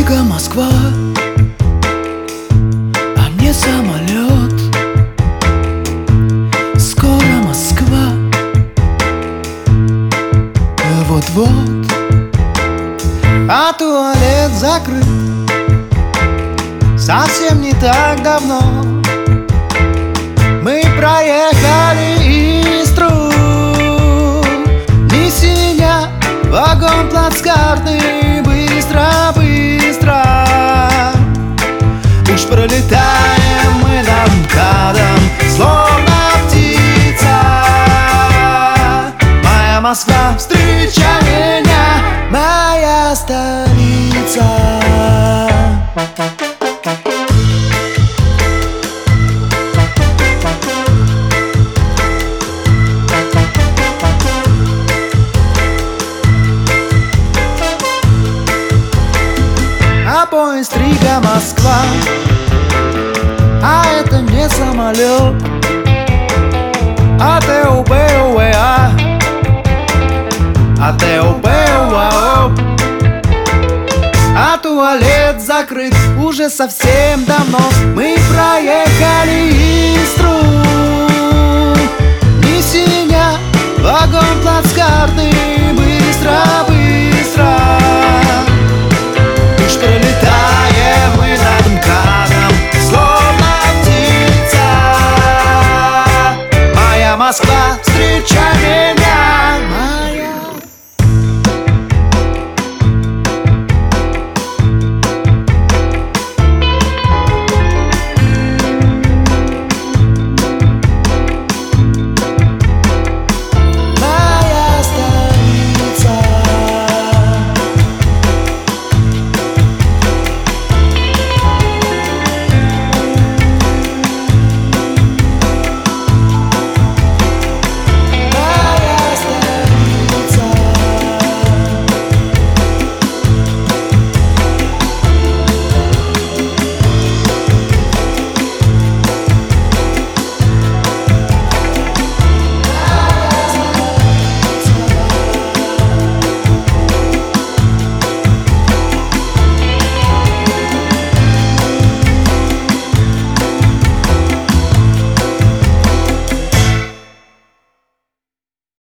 Рига, Москва, а мне самолет. Скоро Москва, вот-вот. А туалет закрыт совсем не так давно. Мы проехали Истру, неси меня, вагон плацкартный, быстро, быстро. Уж пролетаем мы над МКАДом, словно птица. Моя Москва, встречай меня, моя столица. А поезд Рига, Москва, а это не самолет. А ТУБ-УВА, а ТУБ-УАО. А туалет закрыт уже совсем давно. Мы проехали Истру, неси меня, вагон плацкартный,